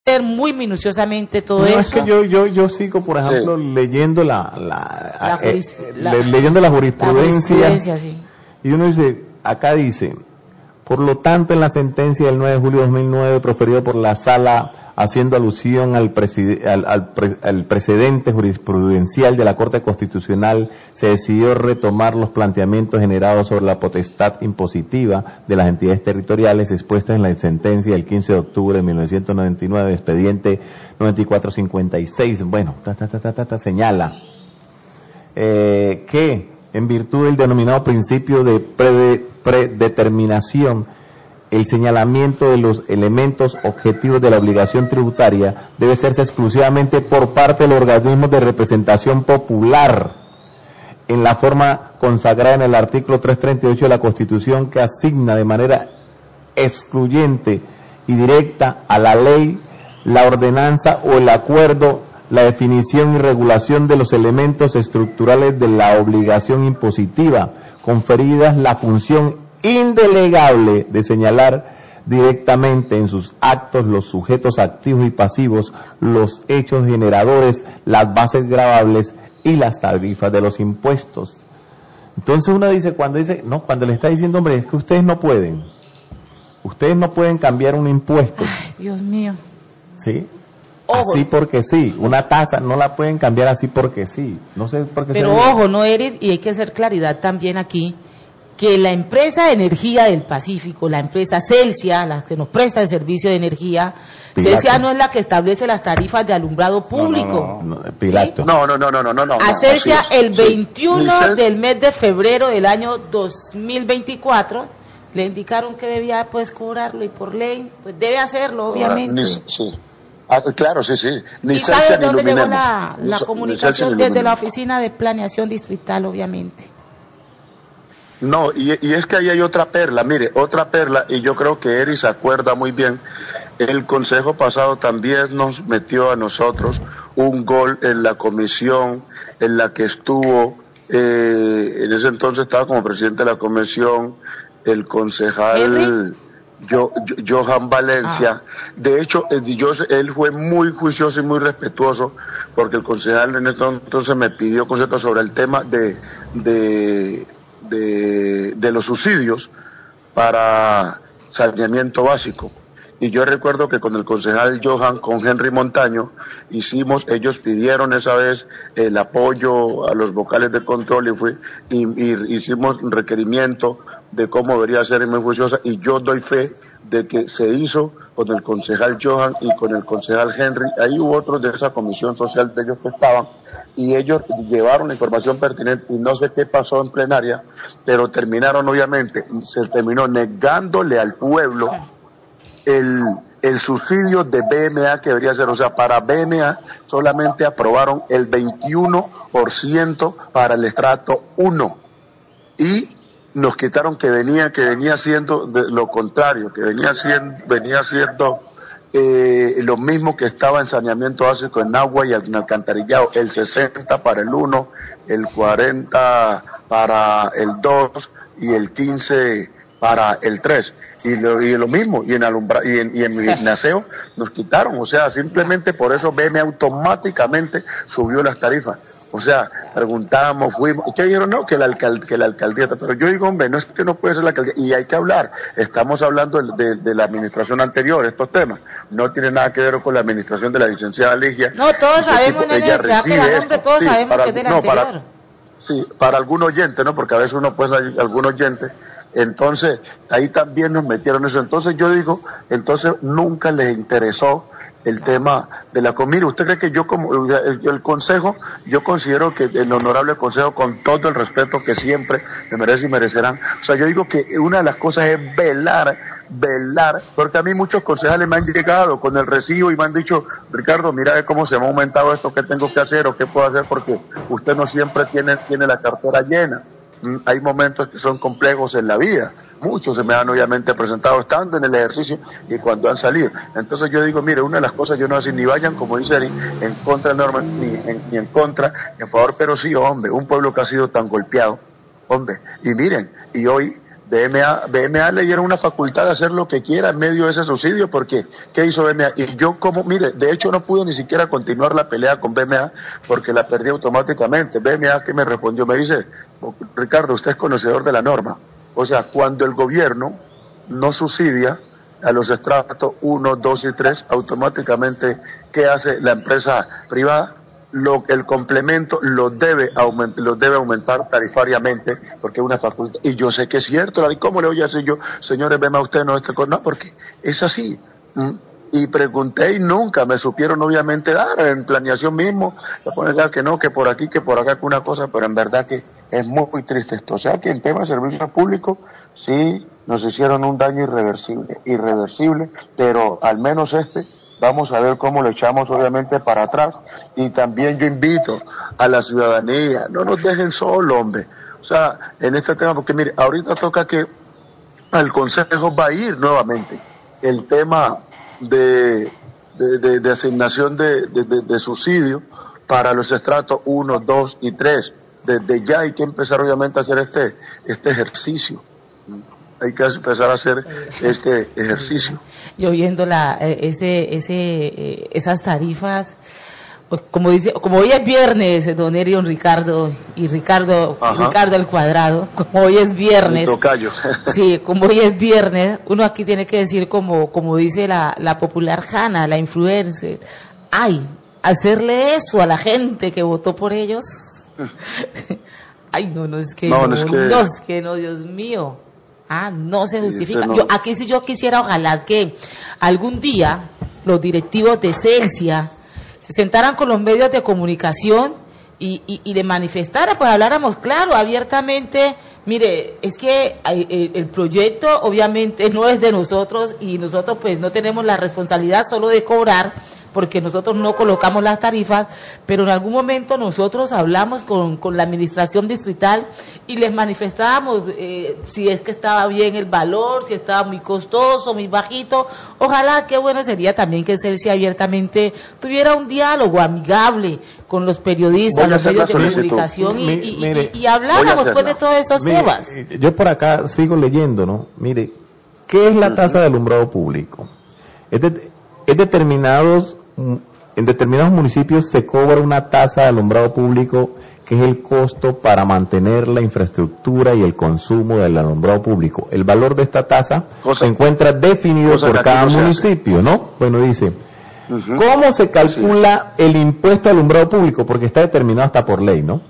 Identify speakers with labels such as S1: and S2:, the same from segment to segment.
S1: leer muy minuciosamente todo
S2: No,
S1: eso.
S2: es que yo sigo, por ejemplo, leyendo leyendo la jurisprudencia,
S1: sí.
S2: y uno dice, acá dice, por lo tanto, en la sentencia del 9 de julio de 2009, proferida por la Sala, haciendo alusión al precedente jurisprudencial de la Corte Constitucional, se decidió retomar los planteamientos generados sobre la potestad impositiva de las entidades territoriales expuestas en la sentencia del 15 de octubre de 1999, expediente 9456. Bueno, señala que en virtud del denominado principio de predeterminación, el señalamiento de los elementos objetivos de la obligación tributaria debe hacerse exclusivamente por parte del organismo de representación popular, en la forma consagrada en el artículo 338 de la Constitución, que asigna de manera excluyente y directa a la ley, la ordenanza o el acuerdo la definición y regulación de los elementos estructurales de la obligación impositiva, conferidas la función indelegable de señalar directamente en sus actos los sujetos activos y pasivos, los hechos generadores, las bases gravables y las tarifas de los impuestos. Entonces uno dice, cuando le está diciendo, hombre, es que ustedes no pueden cambiar un impuesto.
S1: Ay, Dios mío.
S2: ¿Sí? Ojo. Así porque sí, una tasa no la pueden cambiar así porque sí, no sé por qué.
S1: Pero ojo, no eres, y hay que hacer claridad también aquí, que la empresa de energía del Pacífico, la empresa Celsia, la que nos presta el servicio de energía, Celsia no es la que establece las tarifas de alumbrado público.
S2: Pilato.
S3: No.
S1: A Celsia el 21 del mes de febrero del año 2024 le indicaron que debía pues cobrarlo, y por ley pues debe hacerlo, obviamente.
S3: Sí. Claro, sí.
S1: ¿Y sabe dónde llegó la comunicación? Desde la Oficina de Planeación Distrital, obviamente.
S3: No, y es que ahí hay otra perla, y yo creo que Eri se acuerda muy bien. El consejo pasado también nos metió a nosotros un gol en la comisión en la que estuvo, en ese entonces estaba como presidente de la comisión el concejal Johan Valencia. De hecho, él fue muy juicioso y muy respetuoso, porque el concejal en ese entonces me pidió conceptos sobre el tema de los subsidios para saneamiento básico. Y yo recuerdo que con el concejal Johan, con Henry Montaño, ellos pidieron esa vez el apoyo a los vocales de control, y hicimos un requerimiento de cómo debería ser muy juiciosa, y yo doy fe de que se hizo con el concejal Johan y con el concejal Henry. Ahí hubo otros de esa comisión social de ellos que estaban, y ellos llevaron la información pertinente, y no sé qué pasó en plenaria, pero se terminó negándole al pueblo el subsidio de BMA que debería ser. O sea, para BMA solamente aprobaron el 21% para el estrato 1, y nos quitaron que venía siendo lo contrario, que venía siendo lo mismo que estaba en saneamiento básico, en agua y en alcantarillado, el 60 para el 1, el 40 para el 2 y el 15 para el 3. Y lo mismo, y en aseo nos quitaron. O sea, simplemente por eso BM automáticamente subió las tarifas. O sea, preguntamos, fuimos, ¿y qué dijeron? No, que la alcaldía, pero yo digo, hombre, no es que no puede ser la alcaldía, y hay que hablar. Estamos hablando de la administración anterior, estos temas, no tiene nada que ver con la administración de la licenciada Ligia.
S1: No, todos sabemos, todos sabemos que es de la anterior.
S3: Para algún oyente, ¿no? Porque a veces uno puede ser algún oyente. Entonces, ahí también nos metieron eso. Entonces yo digo, nunca les interesó el tema de la comida. ¿Usted cree que yo, como el consejo, yo considero que el honorable consejo, con todo el respeto que siempre me merece y merecerán, o sea, yo digo que una de las cosas es velar, porque a mí muchos concejales me han llegado con el recibo y me han dicho, Ricardo, mira cómo se me ha aumentado esto, qué tengo que hacer o qué puedo hacer, porque usted no siempre tiene la cartera llena. Hay momentos que son complejos en la vida. Muchos se me han obviamente presentado estando en el ejercicio y cuando han salido. Entonces yo digo, mire, una de las cosas yo no sé, ni vayan, como dice Eri, en contra de normas, ni en contra, ni en favor, pero sí, hombre, un pueblo que ha sido tan golpeado, hombre, y miren, y hoy BMA le dieron una facultad de hacer lo que quiera en medio de ese subsidio, porque ¿qué hizo BMA? Y yo mire, de hecho no pude ni siquiera continuar la pelea con BMA porque la perdí automáticamente. BMA que me respondió, me dice, Ricardo, usted es conocedor de la norma. O sea, cuando el gobierno no subsidia a los estratos 1, 2 y 3, automáticamente, ¿qué hace la empresa privada? El complemento lo debe aumentar tarifariamente, porque es una facultad, y yo sé que es cierto. ¿Cómo le voy a decir yo, señores, ven a usted, no, no, porque es así. Y pregunté y nunca me supieron obviamente dar, en planeación mismo, le ponen que no, que por aquí, que por acá, que una cosa, pero en verdad que es muy, muy triste esto. O sea que en tema de servicios públicos, sí, nos hicieron un daño irreversible, pero al menos vamos a ver cómo lo echamos obviamente para atrás. Y también yo invito a la ciudadanía, no nos dejen solo, hombre. O sea, en este tema, porque mire, ahorita toca que al Consejo va a ir nuevamente el tema de asignación de subsidio para los estratos 1, 2 y 3. Desde ya hay que empezar obviamente a hacer este ejercicio. Hay que empezar a hacer este ejercicio.
S1: Yo viendo esas tarifas, como hoy es viernes, don Eri, don Ricardo y Ricardo al cuadrado, como hoy es viernes, sí, como hoy es viernes, uno aquí tiene que decir como dice la popular Hanna, la influencer, ay, hacerle eso a la gente que votó por ellos. Ay, no, Dios mío. No se justifica. Yo quisiera, ojalá que algún día los directivos de Celsia se sentaran con los medios de comunicación y le manifestaran, pues habláramos claro, abiertamente. Mire, es que el proyecto obviamente no es de nosotros y nosotros pues no tenemos la responsabilidad solo de cobrar, porque nosotros no colocamos las tarifas, pero en algún momento nosotros hablamos con la administración distrital y les manifestábamos si es que estaba bien el valor, si estaba muy costoso, muy bajito. Ojalá, qué bueno sería también que Celsia abiertamente tuviera un diálogo amigable con los periodistas, los medios de comunicación y habláramos pues de todos esos temas.
S2: Yo por acá sigo leyendo, ¿no? Mire, ¿qué es la tasa de alumbrado público? En determinados municipios se cobra una tasa de alumbrado público que es el costo para mantener la infraestructura y el consumo del alumbrado público. El valor de esta tasa se encuentra definido por cada municipio, ¿no? Bueno, dice, ¿cómo se calcula el impuesto al alumbrado público? Porque está determinado hasta por ley, ¿no?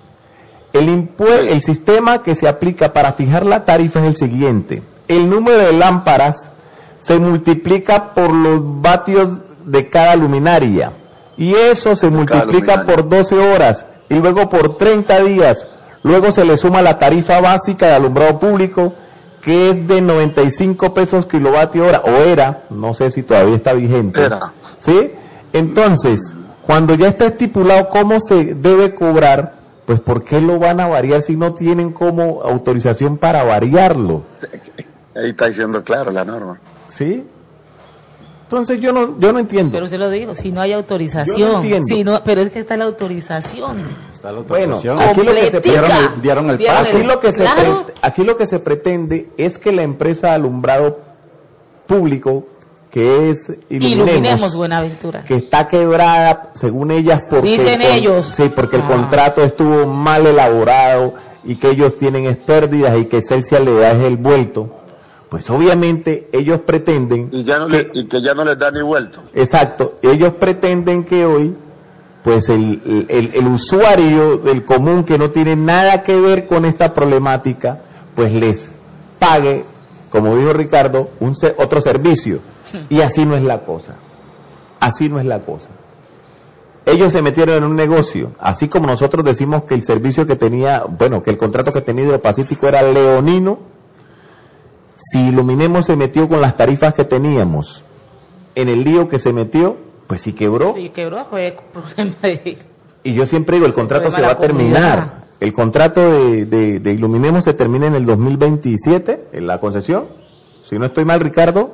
S2: El sistema que se aplica para fijar la tarifa es el siguiente. El número de lámparas se multiplica por los vatios de cada luminaria, y eso se multiplica por 12 horas, y luego por 30 días, luego se le suma la tarifa básica de alumbrado público, que es de 95 pesos kilovatio hora, o era, no sé si todavía está vigente, ¿sí? Entonces, cuando ya está estipulado cómo se debe cobrar, pues ¿por qué lo van a variar si no tienen como autorización para variarlo?
S3: Ahí está diciendo claro la norma.
S2: ¿Sí? Entonces yo no entiendo.
S1: Pero se lo digo, si no hay autorización.
S2: Yo no entiendo.
S1: Pero es que está la autorización.
S2: Está la autorización. Bueno, aquí lo que se dieron el paso. Aquí lo que se pretende es que la empresa de alumbrado público, que es Iluminemos
S1: Buenaventura,
S2: que está quebrada, según ellas, porque
S1: dicen ellos.
S2: Sí, porque el contrato estuvo mal elaborado y que ellos tienen pérdidas y que Celsia le da el vuelto. Pues obviamente ellos pretenden
S3: y que ya no les da ni vuelto.
S2: Exacto, ellos pretenden que hoy pues el usuario del común que no tiene nada que ver con esta problemática, pues les pague, como dijo Ricardo, otro servicio. Y así no es la cosa. Así no es la cosa. Ellos se metieron en un negocio, así como nosotros decimos que el servicio que tenía, que el contrato que tenía Hidropacífico era leonino. Si Iluminemos se metió con las tarifas que teníamos en el lío que se metió, pues sí quebró.
S1: Sí quebró, fue problema de...
S2: Y yo siempre digo, el contrato se va a terminar. El contrato de Iluminemos se termina en el 2027, en la concesión. Si no estoy mal, Ricardo.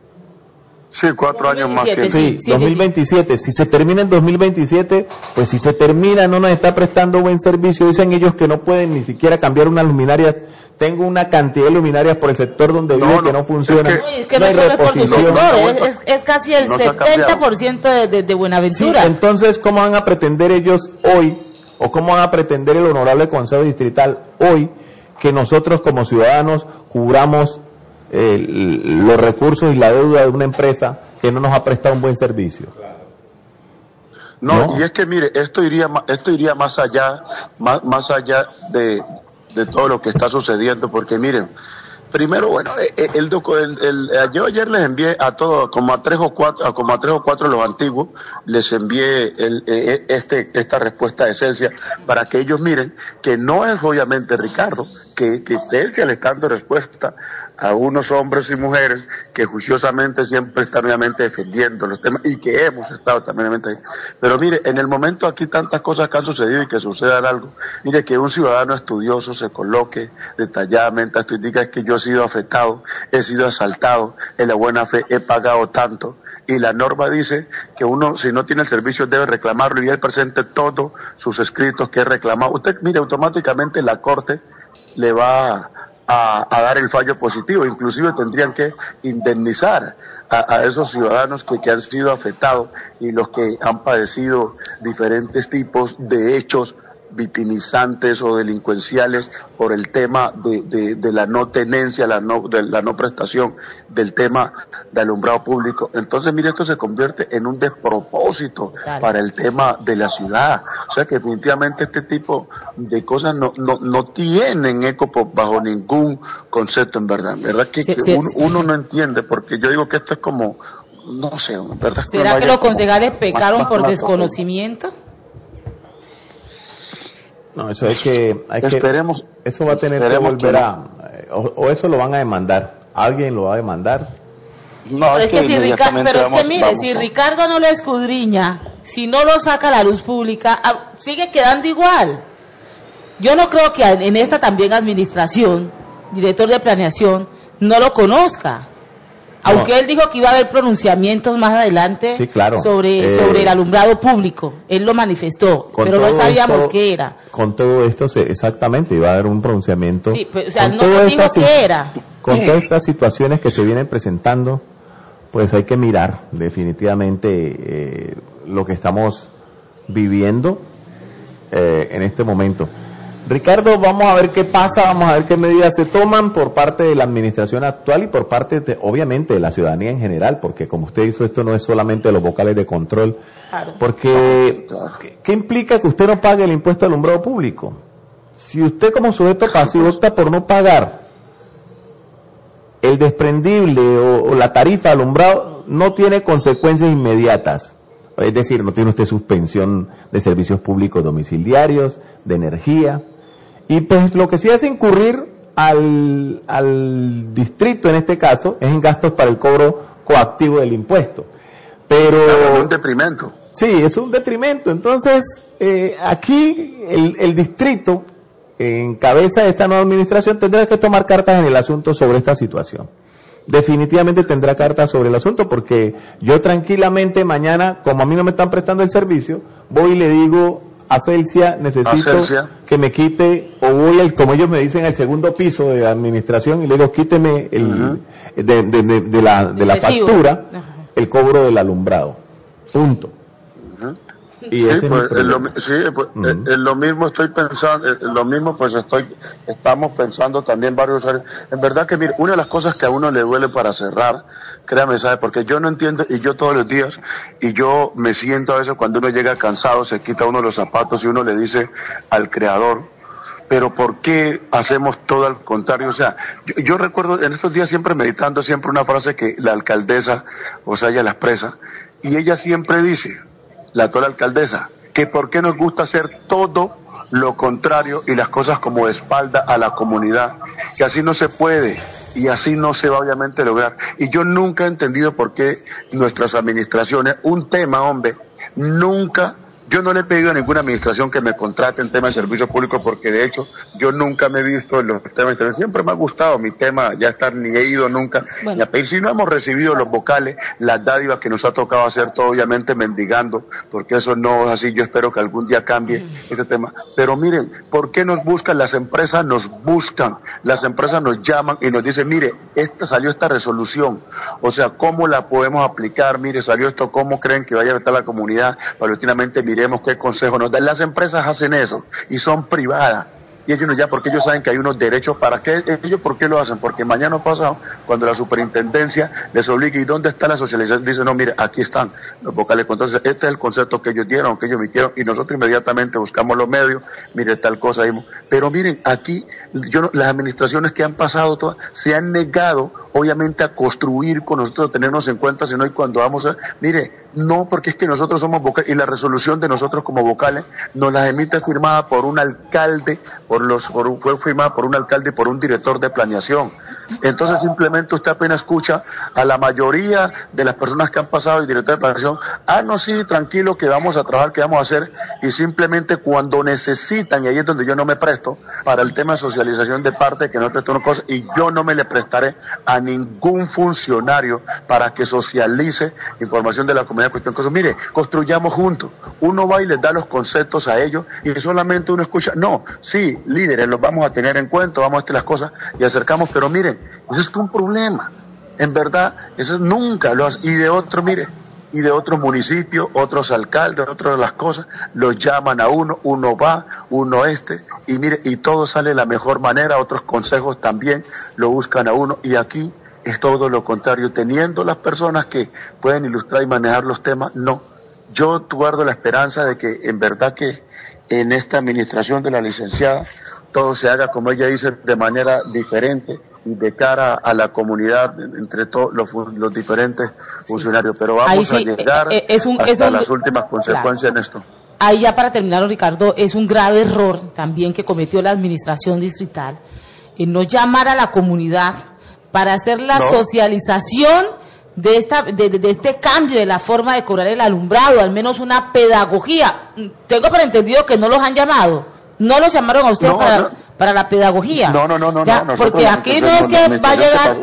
S3: Sí, 4 años más que...
S2: Sí, 2027. Si se termina en 2027, pues si se termina no nos está prestando buen servicio. Dicen ellos que no pueden ni siquiera cambiar una luminaria tengo una cantidad de luminarias por el sector donde vive que no funciona.
S1: Es que no hay reposición. Es casi el 70% de Buenaventura.
S2: Sí, entonces, ¿cómo van a pretender ellos hoy, o cómo van a pretender el honorable Consejo Distrital hoy, que nosotros como ciudadanos cubramos los recursos y la deuda de una empresa que no nos ha prestado un buen servicio?
S3: No, y es que mire, esto iría más allá de todo lo que está sucediendo, porque miren, primero, bueno, yo ayer les envié a todos, como a tres o cuatro los antiguos, les envié esta respuesta de Celsia, para que ellos miren que no es obviamente Ricardo, que Celsia le está dando respuesta a unos hombres y mujeres que juiciosamente siempre están obviamente defendiendo los temas, y que hemos estado también ahí. Pero mire, en el momento aquí tantas cosas que han sucedido y que sucedan algo, mire, que un ciudadano estudioso se coloque detalladamente, esto indica que yo he sido afectado, he sido asaltado, en la buena fe he pagado tanto, y la norma dice que uno, si no tiene el servicio, debe reclamarlo, y él presente todos sus escritos que he reclamado. Usted, mire, automáticamente la Corte le va a dar el fallo positivo, inclusive tendrían que indemnizar a esos ciudadanos que han sido afectados y los que han padecido diferentes tipos de hechos victimizantes o delincuenciales por el tema de la no tenencia, de la no prestación del tema de alumbrado público. Entonces, mire, esto se convierte en un despropósito para el tema de la ciudad. O sea que definitivamente este tipo de cosas no tienen eco bajo ningún concepto, en verdad. ¿Verdad? Que uno no entiende, porque yo digo que esto es como, no sé, ¿verdad?
S1: ¿Será que los concejales pecaron por desconocimiento?
S2: No, eso esperemos, eso va a tener que volver o eso lo van a demandar, alguien lo va a demandar.
S1: No, pero es que si Ricardo no lo escudriña, si no lo saca a la luz pública, sigue quedando igual. Yo no creo que en esta también administración, director de planeación, no lo conozca. Aunque él dijo que iba a haber pronunciamientos más adelante,
S2: sí, claro,
S1: sobre el alumbrado público, él lo manifestó, pero no sabíamos qué era.
S2: Con todo esto, exactamente, iba a haber un pronunciamiento.
S1: Sí, pues, o sea, no dijo qué era.
S2: Con todas estas situaciones que se vienen presentando, pues hay que mirar definitivamente lo que estamos viviendo en este momento. Ricardo, vamos a ver qué pasa, vamos a ver qué medidas se toman por parte de la administración actual y por parte, obviamente, de la ciudadanía en general, porque como usted hizo, esto no es solamente los vocales de control, claro. Porque, ¿qué implica que usted no pague el impuesto de alumbrado público? Si usted como sujeto pasivo opta por no pagar el desprendible o la tarifa de alumbrado, no tiene consecuencias inmediatas. Es decir, no tiene usted suspensión de servicios públicos domiciliarios, de energía. Y pues lo que sí hace incurrir al distrito, en este caso, es en gastos para el cobro coactivo del impuesto. Pero
S3: es un detrimento.
S2: Sí, es un detrimento. Entonces, aquí el distrito, en cabeza de esta nueva administración, tendrá que tomar cartas en el asunto sobre esta situación. Definitivamente tendrá cartas sobre el asunto, porque yo tranquilamente mañana, como a mí no me están prestando el servicio, voy y le digo a Celsia, necesito que me quite, o voy como ellos me dicen, al segundo piso de la administración y le digo, quíteme de la factura el cobro del alumbrado. Punto. Y
S3: sí, pues, lo mismo estoy pensando, estamos pensando también varios años. En verdad que, mire, una de las cosas que a uno le duele, para cerrar, créame, ¿sabe? Porque yo no entiendo, y yo todos los días, y yo me siento a veces cuando uno llega cansado, se quita uno los zapatos y uno le dice al Creador, pero ¿por qué hacemos todo al contrario? O sea, yo recuerdo en estos días siempre meditando siempre una frase que la alcaldesa, o sea, ella la expresa, y ella siempre dice, la actual alcaldesa, que por qué nos gusta hacer todo lo contrario y las cosas como de espalda a la comunidad, que así no se puede y así no se va obviamente a lograr. Y yo nunca he entendido por qué nuestras administraciones, un tema, hombre, nunca Yo no le he pedido a ninguna administración que me contrate en temas de servicio público, porque de hecho yo nunca me he visto en los temas de siempre me ha gustado mi tema, ya estar ni he ido nunca ni a pedir. Si no hemos recibido los vocales, las dádivas que nos ha tocado hacer, todo obviamente mendigando, porque eso no es así. Yo espero que algún día cambie este tema. Pero miren, ¿por qué nos buscan? Las empresas nos buscan, las empresas nos llaman y nos dicen, mire, salió esta resolución, o sea, ¿cómo la podemos aplicar? Mire, salió esto, ¿cómo creen que vaya a estar la comunidad? Paulatinamente miremos qué consejo nos dan. Las empresas hacen eso y son privadas. Y ellos no, ya, porque ellos saben que hay unos derechos. ¿Para qué? Ellos, ¿por qué lo hacen? Porque mañana pasado, cuando la superintendencia les obligue, ¿y dónde está la socialización? Dicen, no, mire, aquí están los vocales. Entonces, este es el concepto que ellos dieron, que ellos emitieron, y nosotros inmediatamente buscamos los medios, mire, tal cosa. Pero miren, aquí, las administraciones que han pasado todas, se han negado, obviamente, a construir con nosotros, tenernos en cuenta, sino y cuando vamos a, mire, no, porque es que nosotros somos vocales, y la resolución de nosotros como vocales nos la emite firmada por un alcalde, fue firmada por un alcalde y por un director de planeación. Entonces simplemente usted apenas escucha a la mayoría de las personas que han pasado y director de planeación, no, sí, tranquilo, que vamos a trabajar, que vamos a hacer, y simplemente cuando necesitan, y ahí es donde yo no me presto para el tema de socialización de parte, que no presto una cosa, y yo no me le prestaré a ningún funcionario para que socialice información de la comunidad, cuestión cosas. Mire, construyamos juntos. Uno va y les da los conceptos a ellos y solamente uno escucha. No, sí, líderes, los vamos a tener en cuenta, vamos a hacer las cosas y acercamos, pero miren, eso es un problema. En verdad, eso nunca lo hace. Y de otro, mire, y de otros municipios, otros alcaldes, otras de las cosas, los llaman a uno va, y mire, y todo sale de la mejor manera, otros consejos también lo buscan a uno, y aquí es todo lo contrario, teniendo las personas que pueden ilustrar y manejar los temas, no. Yo guardo la esperanza de que en verdad que en esta administración de la licenciada todo se haga, como ella dice, de manera diferente y de cara a la comunidad entre todos los diferentes funcionarios. Pero vamos a llegar hasta las últimas consecuencias en esto.
S1: Ahí ya para terminar, Ricardo, es un grave error también que cometió la administración distrital en no llamar a la comunidad para hacer la socialización de este cambio de la forma de cobrar el alumbrado, al menos una pedagogía. Tengo por entendido que no los han llamado, no los llamaron a ustedes para la pedagogía.
S3: No,
S1: porque aquí no es que va a llegar,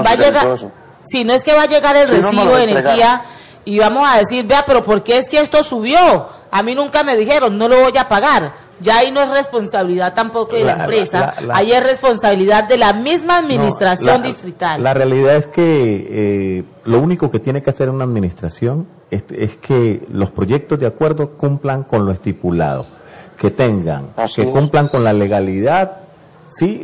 S1: no es que va a llegar el recibo de energía y vamos a decir, vea, pero ¿por qué es que esto subió? A mí nunca me dijeron, no lo voy a pagar. Ya ahí no es responsabilidad tampoco de la empresa, ahí es responsabilidad de la misma administración distrital.
S2: La realidad es que lo único que tiene que hacer una administración es que los proyectos de acuerdo cumplan con lo estipulado, que cumplan con la legalidad. Sí,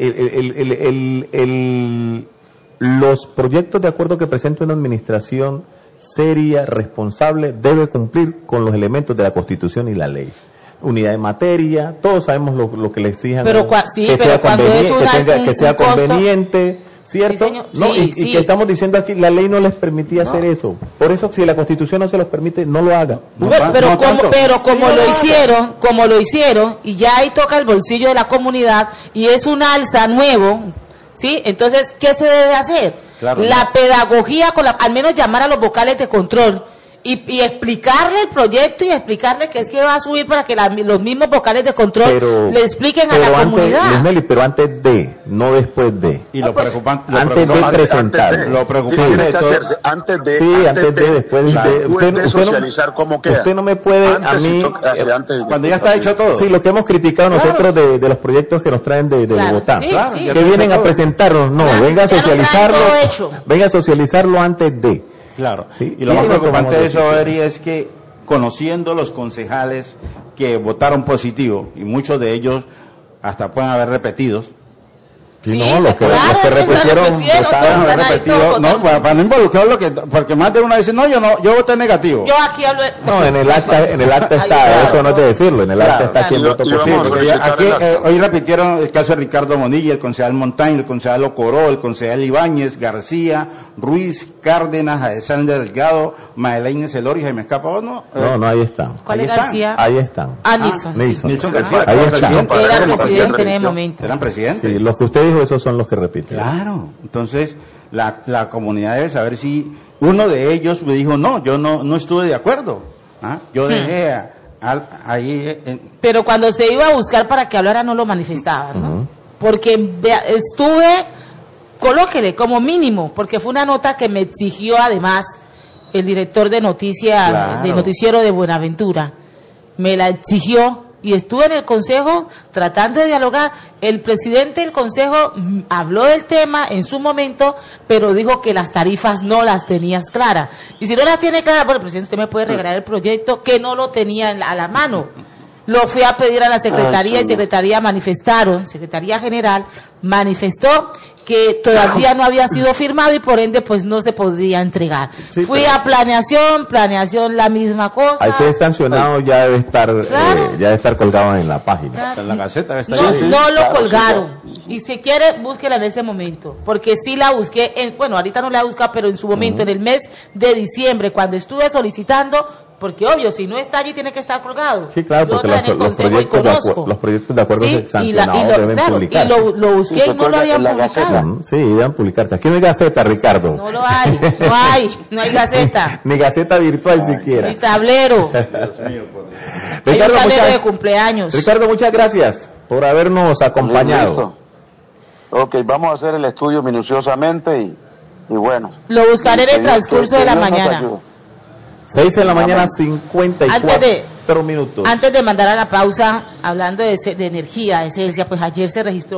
S2: los proyectos de acuerdo que presenta una administración seria, responsable, debe cumplir con los elementos de la Constitución y la ley. Unidad de materia, todos sabemos lo que le exijan,
S1: pero
S2: que sea conveniente, ¿cierto? Y que estamos diciendo aquí, la ley no les permitía hacer eso. Por eso, si la Constitución no se los permite, no lo haga. Como lo hicieron, y ya ahí toca el bolsillo de la comunidad, y es un alza nuevo, ¿sí? Entonces, ¿qué se debe hacer? La pedagogía, al menos llamar a los vocales de control, y explicarle el proyecto y explicarle que es que va a subir para que los mismos vocales de control le expliquen a la comunidad. Pero antes de, no después de.
S4: Y lo preocupante,
S2: antes de presentar.
S4: Lo preocupante de todo.
S3: Antes de,
S2: después
S3: de socializar cómo queda.
S2: Usted no me puede,
S4: cuando ya está hecho todo.
S2: Sí, lo que hemos criticado nosotros de los proyectos que nos traen de Bogotá. Que vienen a presentarnos, venga a socializarlo antes de.
S4: Claro, sí, y lo más preocupante de eso, Eri, es que conociendo los concejales que votaron positivo, y muchos de ellos hasta pueden haber repetidos.
S2: Los que repitieron
S4: votaron, haber repetido, para no involucrar porque más de una dice, yo voté negativo.
S1: Yo aquí hablo
S2: en el acta está, eso no es de decirlo, en el acta está quien votó positivo.
S4: Aquí hoy repitieron el caso de Ricardo Monilla, el concejal Montaño, el concejal Ocoró, el concejal Ibáñez, García, Ruiz, Cárdenas, Alexander Delgado, Madeleine Celor y Jaime Escapa,
S2: No, ahí están.
S1: ¿Cuál es García?
S2: Ahí están.
S4: Nilson García.
S2: Ahí están.
S1: Era presidente en el momento.
S4: Eran presidentes.
S2: Sí, los que usted dijo, esos son los que repiten.
S4: Claro. Entonces, la comunidad debe saber si uno de ellos me dijo, yo no estuve de acuerdo. Yo dejé
S1: Pero cuando se iba a buscar para que hablara no lo manifestaban, ¿no? Porque estuve, colóquele como mínimo, porque fue una nota que me exigió además el director de noticias, del noticiero de Buenaventura, me la exigió y estuve en el consejo tratando de dialogar. El presidente del consejo habló del tema en su momento, pero dijo que las tarifas no las tenías claras. Y si no las tiene claras, bueno, presidente, usted me puede regalar el proyecto, que no lo tenía a la mano. Lo fui a pedir a la secretaría y secretaría secretaría general manifestó que todavía no había sido firmado y por ende pues no se podía entregar. Sí, fui a planeación la misma cosa.
S2: Ahí se sancionado, ya debe estar colgado en la página.
S4: En la Gaceta.
S1: No lo colgaron. Y si quiere, búsquela en ese momento, porque sí la busqué, bueno, ahorita no la he buscado, pero en su momento, en el mes de diciembre, cuando estuve solicitando, porque obvio, si no está allí tiene que estar colgado.
S2: Sí, claro, porque los proyectos de acuerdo sancionados deben publicarse.
S1: Y lo busqué y no lo habían publicado.
S2: Sí, deben publicarse. Aquí no hay Gaceta, Ricardo.
S1: No lo hay, no hay Gaceta.
S2: Ni Gaceta virtual siquiera.
S1: Ni tablero.
S2: Dios mío, Ricardo,
S1: de cumpleaños.
S2: Ricardo, muchas gracias por habernos acompañado.
S3: Ok, vamos a hacer el estudio minuciosamente y bueno.
S1: Lo buscaré en el transcurso de la mañana.
S2: 6 de la mañana, 54 minutos.
S1: Antes de mandar a la pausa, hablando de energía, de Celsia, pues ayer se registró